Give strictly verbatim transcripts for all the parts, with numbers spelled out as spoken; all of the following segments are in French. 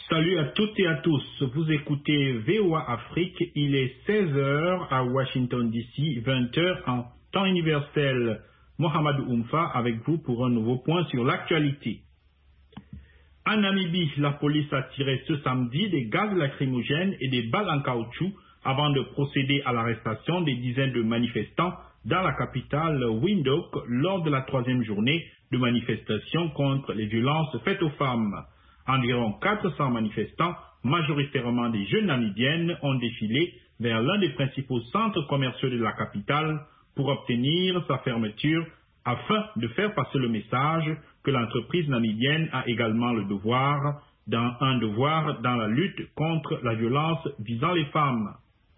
Salut à toutes et à tous, vous écoutez V O A Afrique, il est seize heures à Washington D C, vingt heures en temps universel. Mohamed Oumfa avec vous pour un nouveau point sur l'actualité. En Namibie, la police a tiré ce samedi des gaz lacrymogènes et des balles en caoutchouc avant de procéder à l'arrestation des dizaines de manifestants dans la capitale Windhoek lors de la troisième journée de manifestation contre les violences faites aux femmes. Environ quatre cents manifestants, majoritairement des jeunes namibiennes, ont défilé vers l'un des principaux centres commerciaux de la capitale pour obtenir sa fermeture afin de faire passer le message que l'entreprise namibienne a également le devoir, dans un devoir dans la lutte contre la violence visant les femmes.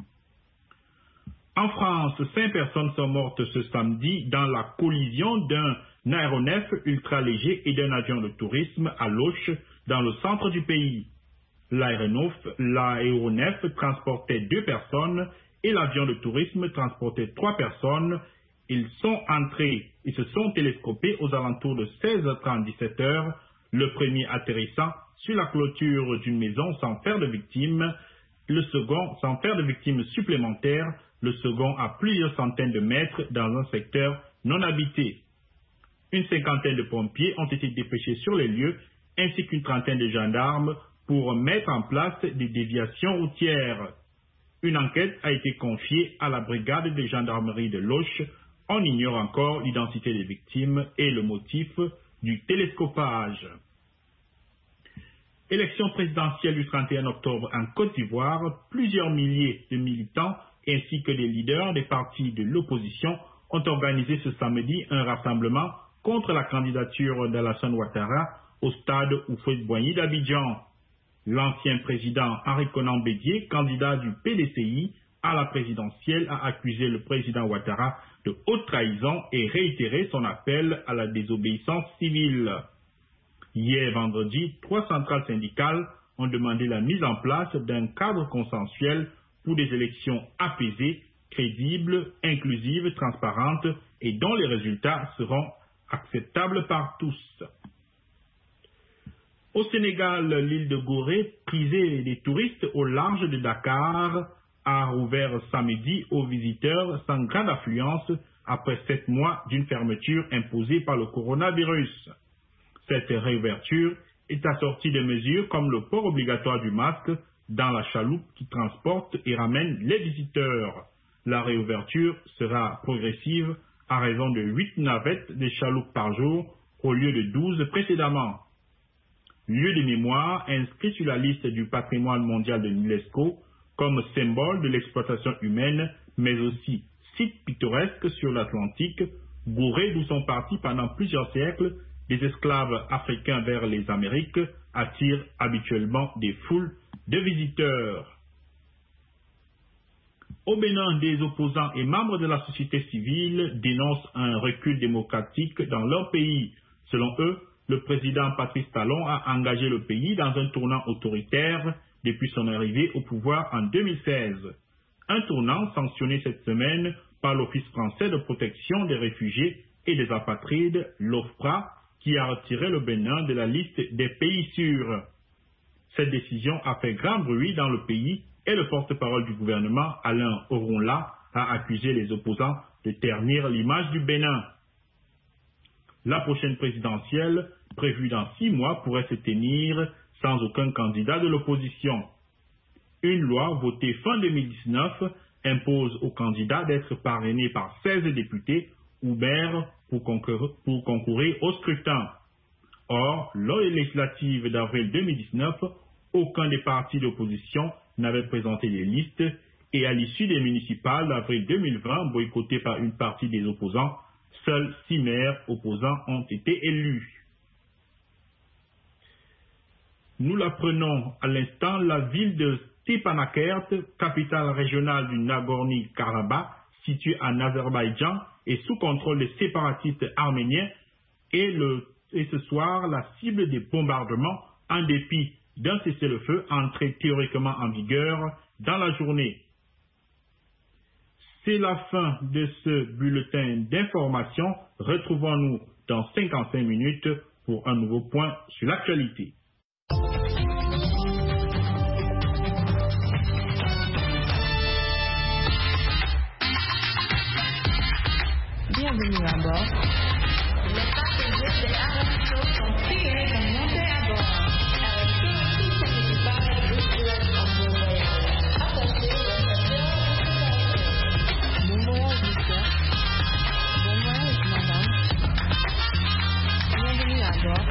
En France, cinq personnes sont mortes ce samedi dans la collision d'un aéronef ultra-léger et d'un avion de tourisme à Loches, dans le centre du pays. L'aéronef, l'aéronef transportait deux personnes et l'avion de tourisme transportait trois personnes. Ils sont entrés et se sont télescopés aux alentours de seize heures trente, dix-sept heures, le premier atterrissant sur la clôture d'une maison sans faire de victimes, le second sans faire de victimes supplémentaires, le second à plusieurs centaines de mètres dans un secteur non habité. Une cinquantaine de pompiers ont été dépêchés sur les lieux, ainsi qu'une trentaine de gendarmes pour mettre en place des déviations routières. Une enquête a été confiée à la brigade de gendarmerie de Loches. On ignore encore l'identité des victimes et le motif du télescopage. Élection présidentielle du trente et un octobre en Côte d'Ivoire, plusieurs milliers de militants ainsi que des leaders des partis de l'opposition ont organisé ce samedi un rassemblement contre la candidature d'Alassane Ouattara au stade Houphouët-Boigny d'Abidjan. L'ancien président Henri Konan Bédié, candidat du P D C I à la présidentielle, a accusé le président Ouattara de haute trahison et réitéré son appel à la désobéissance civile. Hier vendredi, trois centrales syndicales ont demandé la mise en place d'un cadre consensuel pour des élections apaisées, crédibles, inclusives, transparentes et dont les résultats seront acceptables par tous. Au Sénégal, l'île de Gorée, prisée des touristes au large de Dakar, a rouvert samedi aux visiteurs sans grande affluence après sept mois d'une fermeture imposée par le coronavirus. Cette réouverture est assortie de mesures comme le port obligatoire du masque dans la chaloupe qui transporte et ramène les visiteurs. La réouverture sera progressive à raison de huit navettes de chaloupes par jour au lieu de douze précédemment. Lieu de mémoire inscrit sur la liste du patrimoine mondial de l'UNESCO comme symbole de l'exploitation humaine, mais aussi site pittoresque sur l'Atlantique, Gorée d'où sont partis pendant plusieurs siècles des esclaves africains vers les Amériques, attire habituellement des foules de visiteurs. Au Bénin, des opposants et membres de la société civile dénoncent un recul démocratique dans leur pays. Selon eux, le président Patrice Talon a engagé le pays dans un tournant autoritaire depuis son arrivée au pouvoir en deux mille seize. Un tournant sanctionné cette semaine par l'Office français de protection des réfugiés et des apatrides, l'OFPRA, qui a retiré le Bénin de la liste des pays sûrs. Cette décision a fait grand bruit dans le pays et le porte-parole du gouvernement, Alain Oronla, a accusé les opposants de ternir l'image du Bénin. La prochaine présidentielle, prévue dans six mois, pourrait se tenir sans aucun candidat de l'opposition. Une loi votée fin deux mille dix-neuf impose aux candidats d'être parrainés par seize députés ou maires pour concourir, pour concourir au scrutin. Or, lors des législatives d'avril deux mille dix-neuf, aucun des partis d'opposition n'avait présenté des listes et à l'issue des municipales d'avril deux mille vingt, boycottées par une partie des opposants, seuls six maires opposants ont été élus. Nous l'apprenons à l'instant, la ville de Stepanakert, capitale régionale du Nagorno-Karabakh, située en Azerbaïdjan, est sous contrôle des séparatistes arméniens et, le, et ce soir la cible des bombardements en dépit d'un cessez-le-feu entré théoriquement en vigueur dans la journée. C'est la fin de ce bulletin d'information. Retrouvons-nous dans cinquante-cinq minutes pour un nouveau point sur l'actualité. Bienvenue à bord. Les passagers de Aram Show sont priés de monter à bord. Avec tout équipage virtuel en bon voyage. Attachez votre ceinture. Bon voyage, monsieur. Bon voyage, madame. Bienvenue à bord.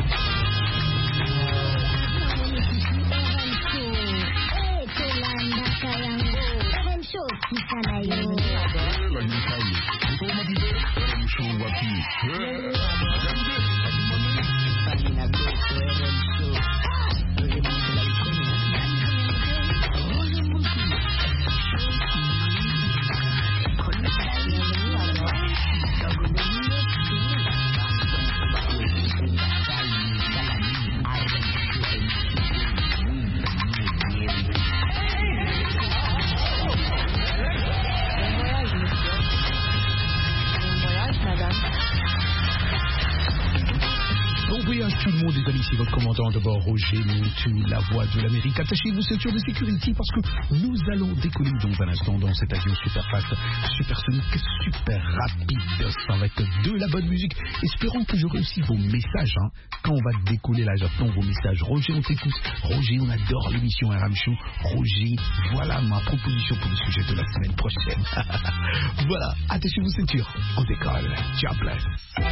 Tout le monde, les amis, c'est votre commandant de bord, Roger Moutou, la voix de l'Amérique. Attachez-vous ceinture de sécurité parce que nous allons décoller dans un instant dans cet avion super fast, super sonique, super rapide, avec de la bonne musique. Espérons que j'aurai aussi vos messages, hein. Quand on va décoller là, j'attends vos messages. Roger, on t'écoute. Roger, on adore l'émission Aram Show. Roger, voilà ma proposition pour le sujet de la semaine prochaine. Voilà, attachez-vous ceinture, on décolle. Ciao, bless.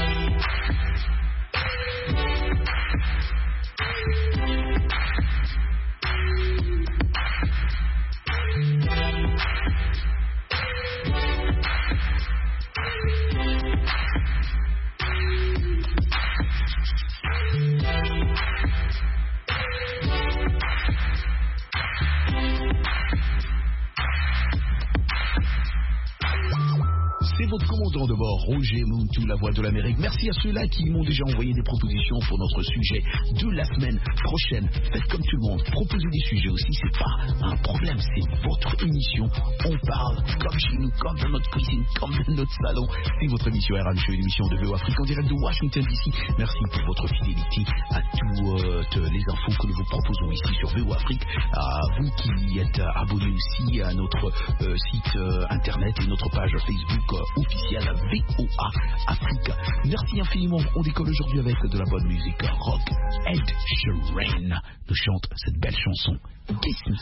C'est votre commandant de bord, Roger Moutou, la voix de l'Amérique. Merci à ceux-là qui m'ont déjà envoyé des propositions pour notre sujet de la semaine prochaine. Faites comme tout le monde, proposez des sujets aussi, c'est pas un problème, c'est votre émission. On parle comme chez nous, comme dans notre cuisine, comme dans notre salon. C'est votre émission R M Show, une émission de V O Afrique en direct de Washington D C. Merci pour votre fidélité à toutes les infos que nous vous proposons ici sur V O Afrique. À vous qui êtes abonnés aussi à notre euh, site euh, internet et notre page Facebook euh, officielle V O A Afrique. Merci infiniment. On décolle aujourd'hui avec de la bonne musique rock. Ed Sheeran nous chante cette belle chanson Kiss Me.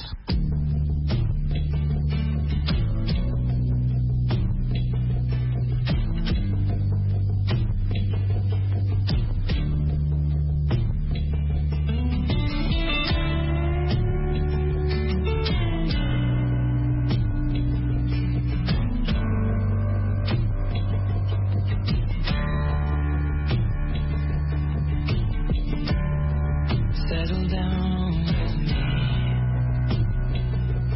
Settle down with me.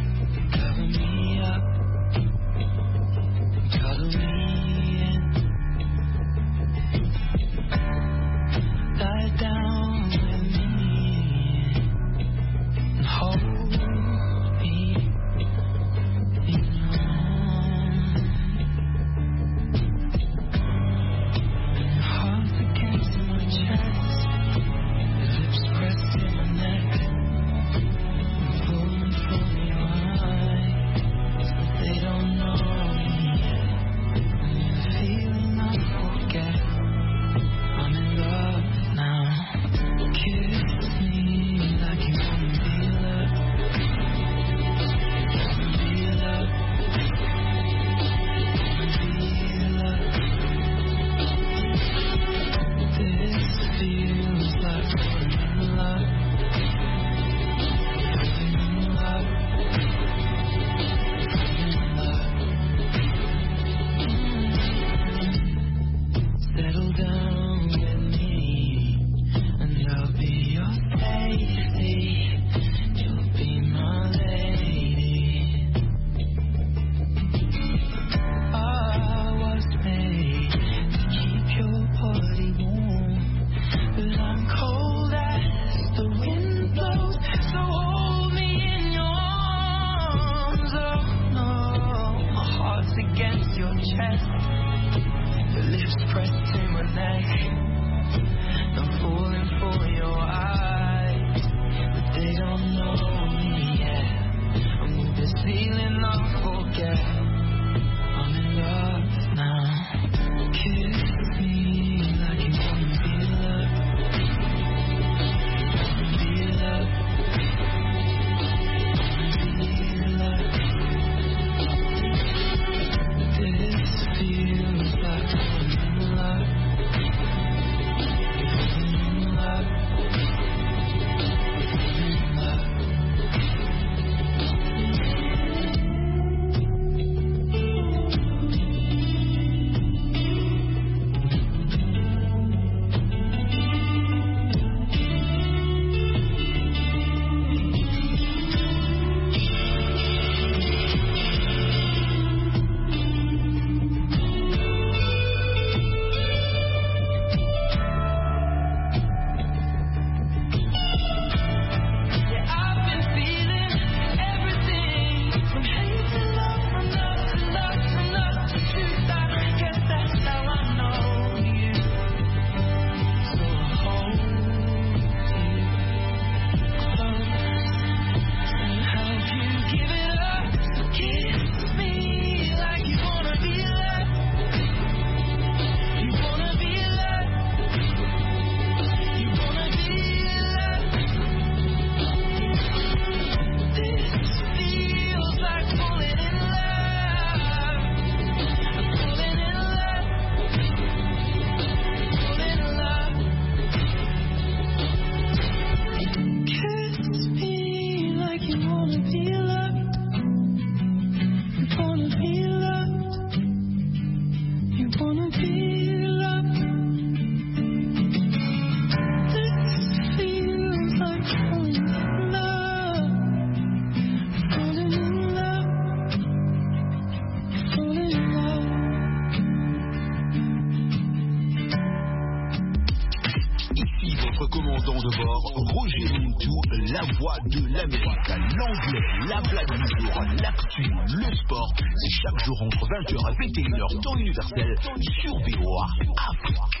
commandant de bord, Roger Muntu, la voix de l'Amérique. L'anglais, la blague du jour, l'actu, le sport. C'est chaque jour entre vingt heures et vingt et une heures, temps universel, sur V O A Afrique.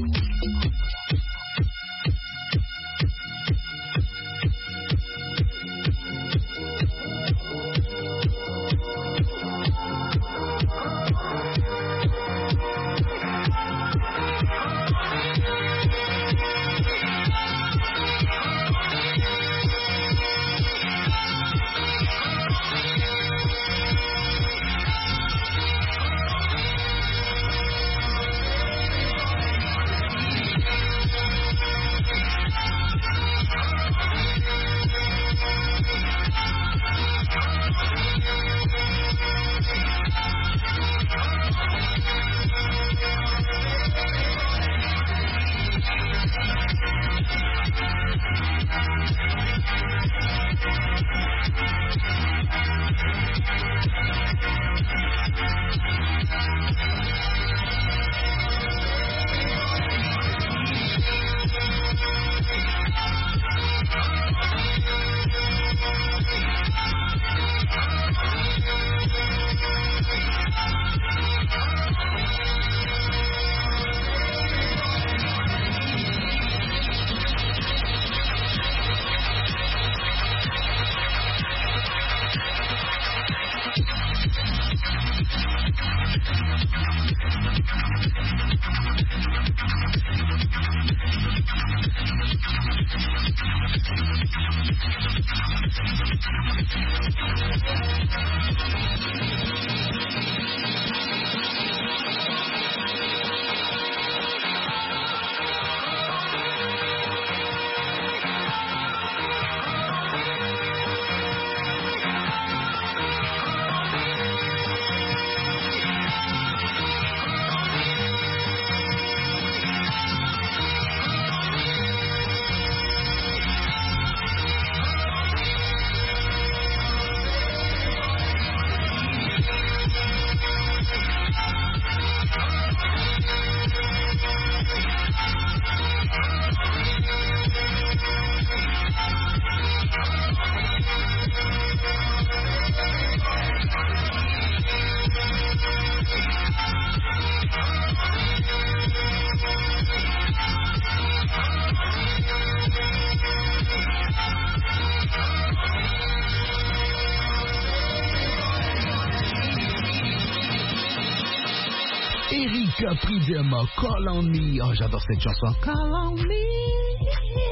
Erika Pridem, Call on Me. Oh, j'adore cette chanson. Call on Me.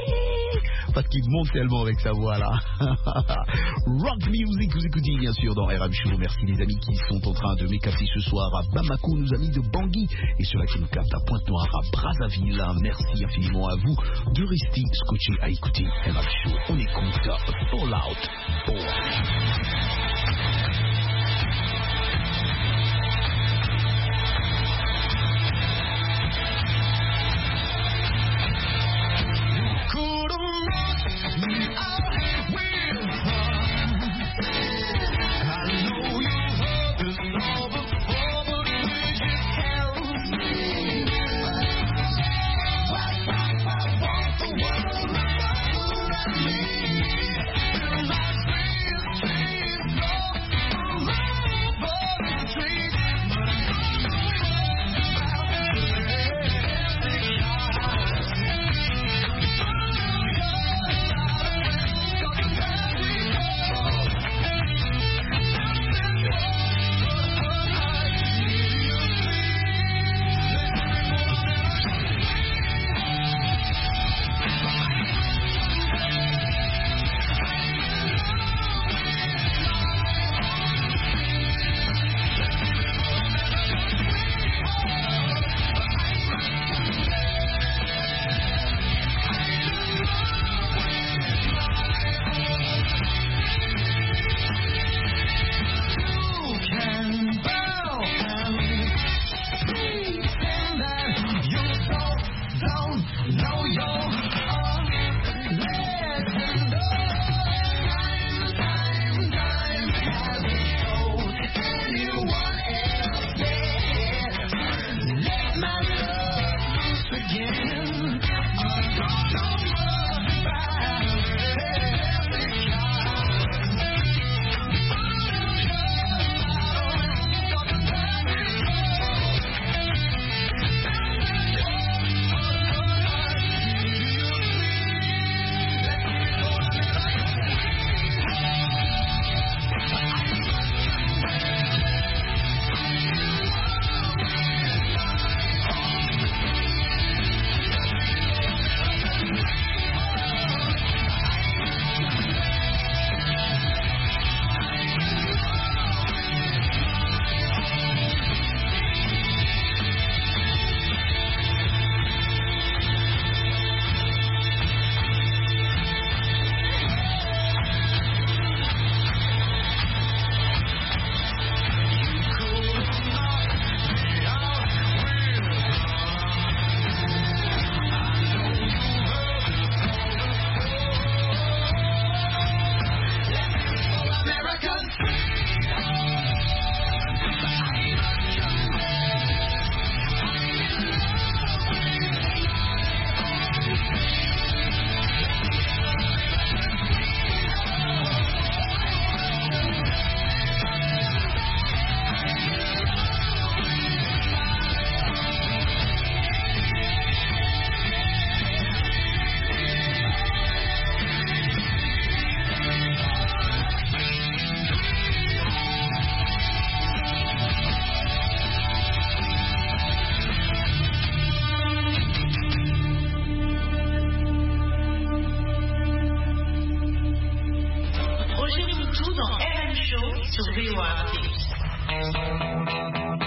Parce qu'il monte tellement avec sa voix là. Rock Music, vous écoutez bien sûr dans R M Show. Merci les amis qui sont en train de m'écapter ce soir à Bamako, nos amis de Bangui, et ceux-là qui nous captent à Pointe-Noire, à Brazzaville. Merci infiniment à vous de rester scotché à écouter R M Show. On écoute Fallout Boy. to V Y P.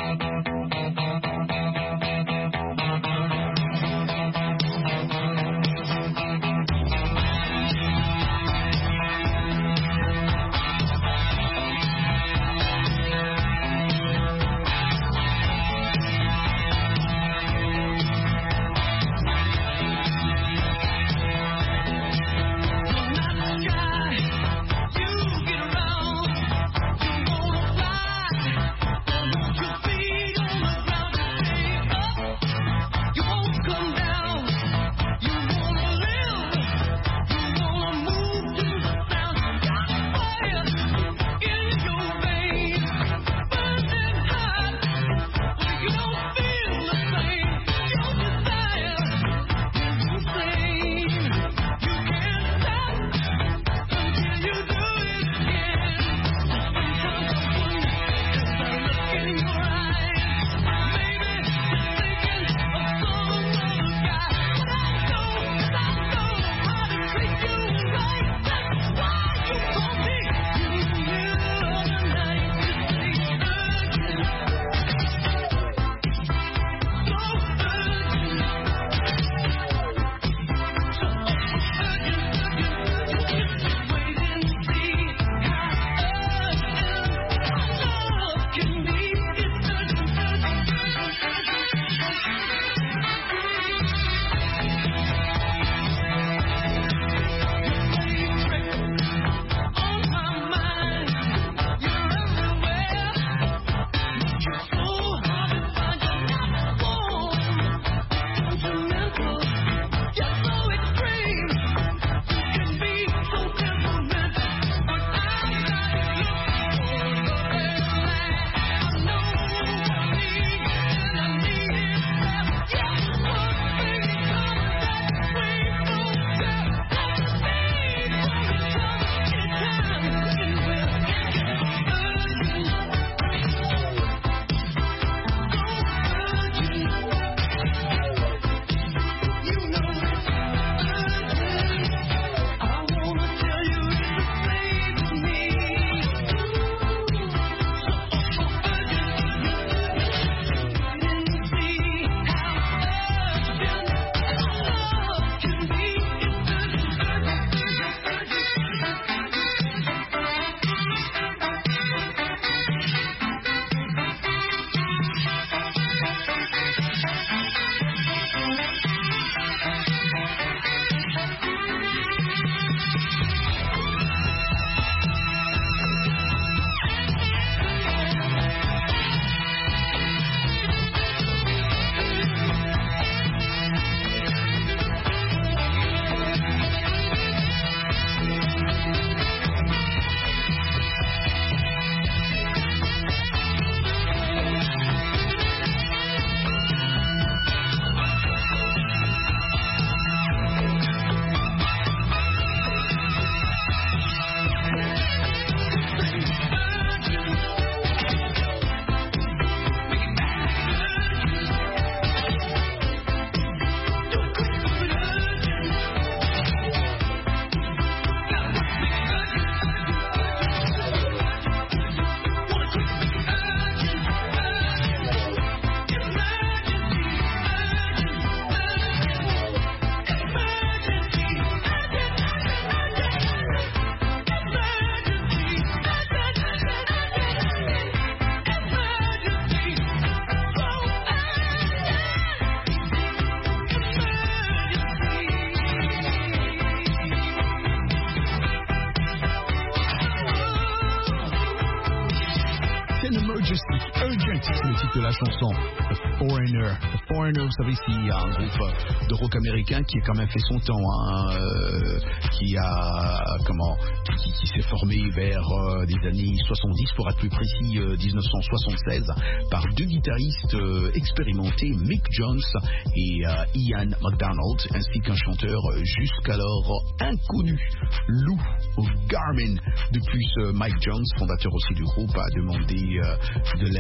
le titre de la chanson, The Foreigner. The Foreigner, vous savez, c'est un groupe de rock américain qui a quand même fait son temps, hein, euh, qui a, comment, qui, qui s'est formé vers euh, des années soixante-dix, pour être plus précis, euh, dix-neuf cent soixante-seize, par deux guitaristes euh, expérimentés, Mick Jones et euh, Ian McDonald, ainsi qu'un chanteur jusqu'alors inconnu, Lou Garmin. De plus, euh, Mike Jones, fondateur aussi du groupe, a demandé euh, de l'aide en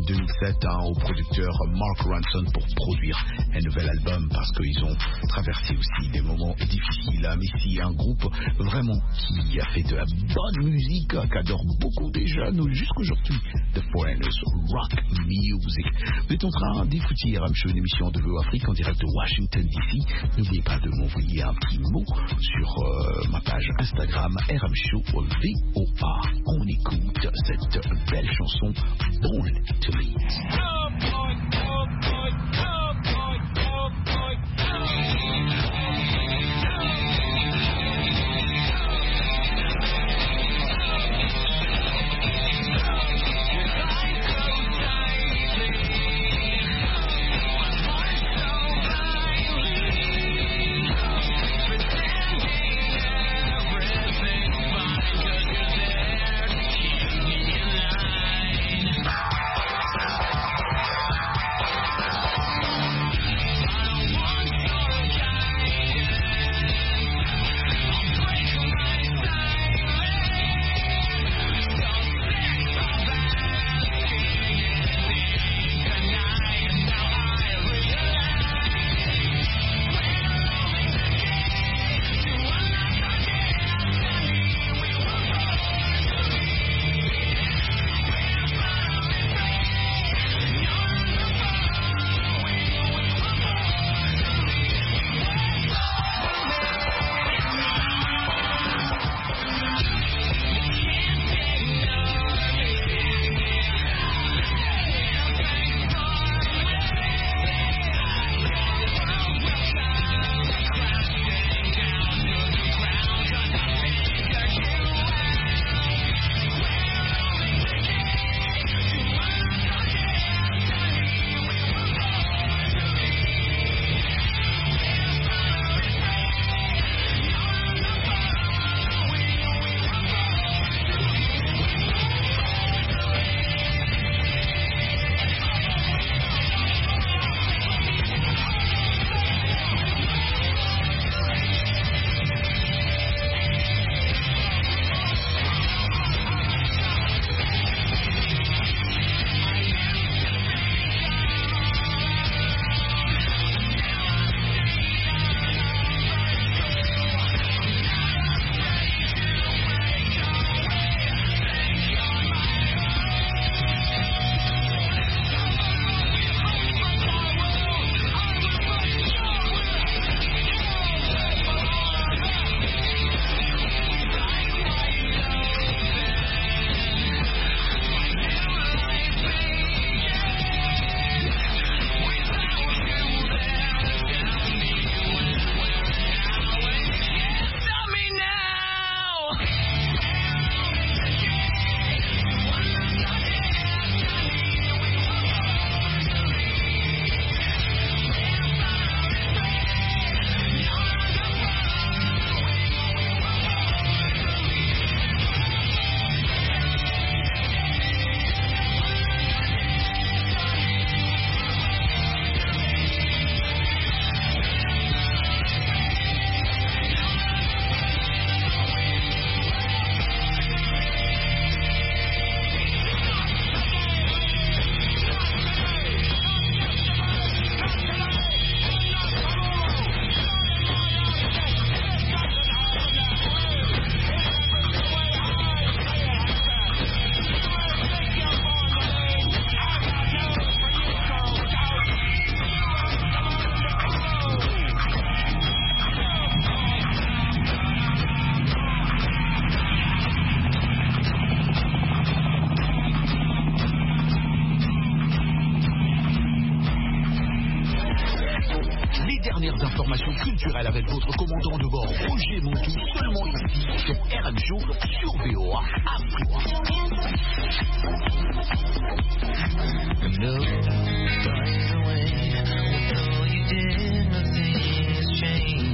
deux mille sept hein, au producteur Mark Ronson pour produire un nouvel album parce qu'ils ont traversé aussi des moments difficiles. Hein, mais c'est un groupe vraiment qui a fait de la bonne musique, hein, qu'adore beaucoup des jeunes jusqu'aujourd'hui. The Foreigners Rock Music. Vous êtes en train d'écouter R M Show, une émission de V O Afrique en direct de Washington D C. N'oubliez pas de m'envoyer un petit mot sur euh, ma page Instagram R M Show V O A. On écoute cette belle chanson Born to Lead. culturelle avec votre commandant de bord Roger Montou, seulement ici sur R M Show sur V O A Afrique. No, by the way, although you did, nothing has changed.